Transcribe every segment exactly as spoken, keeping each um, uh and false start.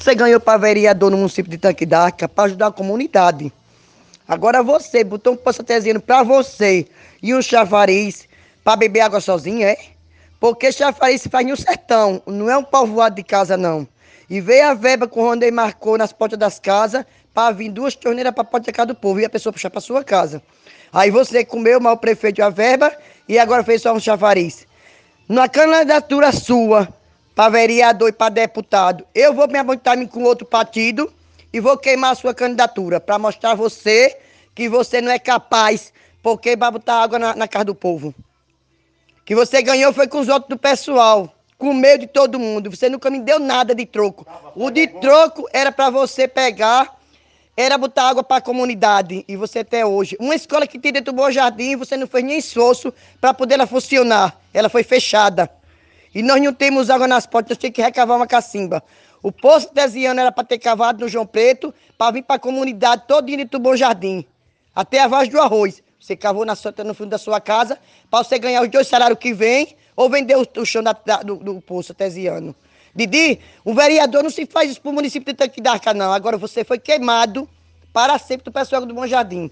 Você ganhou para vereador no município de Tanque d'Arca para ajudar a comunidade. Agora você botou um poço artesiano para você e um chafariz para beber água sozinho, é? Porque chafariz se faz no sertão, não é um povoado de casa, não. E veio a verba que o Rondei marcou nas portas das casas para vir duas torneiras para a porta da casa do povo e a pessoa puxar para sua casa. Aí você comeu, mas o prefeito a verba e agora fez só um chafariz. Na candidatura sua, para vereador e para deputado, eu vou me amontar com outro partido e vou queimar a sua candidatura para mostrar a você que você não é capaz, porque vai botar água na, na casa do povo. Que você ganhou foi com os outros do pessoal, com medo de todo mundo. Você nunca me deu nada de troco. O de troco era para você pegar, era botar água para a comunidade. E você até hoje. Uma escola que tem dentro do Bom Jardim, você não fez nem esforço para poder ela funcionar. Ela foi fechada. E nós não temos água nas portas, nós temos que recavar uma cacimba. O poço artesiano era para ter cavado no João Preto, para vir para a comunidade todinha dentro do Bom Jardim. Até a Vaz do Arroz. Você cavou na sua, no fundo da sua casa, para você ganhar os dois salários que vem, ou vender o, o chão da, da, do, do poço artesiano. Didi, o vereador não se faz isso para o município de Tanque d'Arca, não. Agora você foi queimado para sempre do pessoal do Bom Jardim.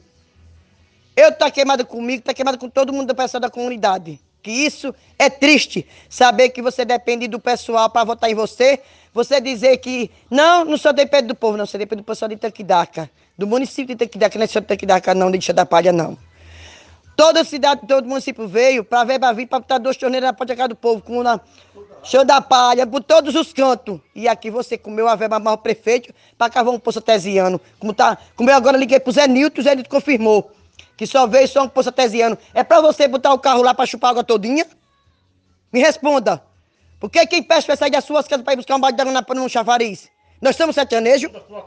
Eu estou queimado comigo, está queimado com todo mundo do pessoal da comunidade. Que isso é triste, saber que você depende do pessoal para votar em você. Você dizer que, não, não só depende do povo, não, você depende do pessoal de Tanque d'Arca. Do município de Tanque d'Arca, não é só de Tanque d'Arca, não, de Deixa da Palha, não. Toda cidade, todo município veio para ver, para vir, para botar duas torneiras na porta da casa do povo, com na chão da palha, por todos os cantos. E aqui você comeu a verba mais o prefeito para cavar um poço artesiano. Como, tá, como eu agora liguei para o Zé Nilton, o Zé Nilton confirmou que só veio só um poço artesiano. É para você botar o carro lá para chupar água todinha? Me responda. Por que quem pede vai sair das suas casas para ir buscar um balde de água no chafariz? Nós somos sertanejos?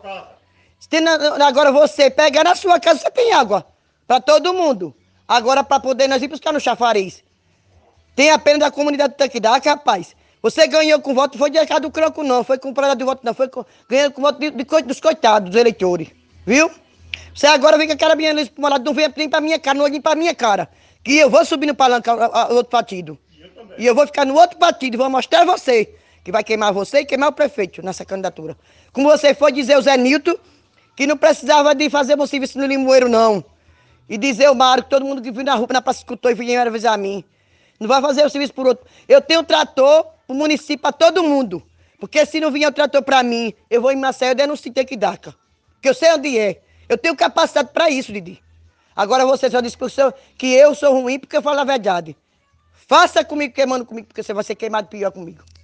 Agora você pega na sua casa, você tem água para todo mundo. Agora, para poder nós ir buscar no chafariz. Tem a pena da comunidade do Tanque d'Arca, rapaz. Você ganhou com voto, foi de casa do croco, não. Foi com prova de voto, não. Foi com, ganhando com voto de, de, dos coitados, dos eleitores. Viu? Você agora vem com a cara minha luz pro lado, não vem nem pra minha cara, não olhem pra minha cara. Que eu vou subir no palanque ao outro partido. E eu, e eu vou ficar no outro partido e vou mostrar a você que vai queimar você e queimar o prefeito nessa candidatura. Como você foi dizer ao Zé Nilton que não precisava de fazer um serviço no Limoeiro, não. E dizer o Mário, que todo mundo que viu na rua, na praça escutou e vinha avisar a mim. Não vai fazer o serviço por outro. Eu tenho trator pro município, para todo mundo. Porque se não vier o trator para mim, eu vou em Maceió e denuncio Tanque d'Arca. Porque eu sei onde é. Eu tenho capacidade para isso, Didi. Agora você só disse que eu sou ruim porque eu falo a verdade. Faça comigo queimando comigo, porque você vai ser queimado pior comigo.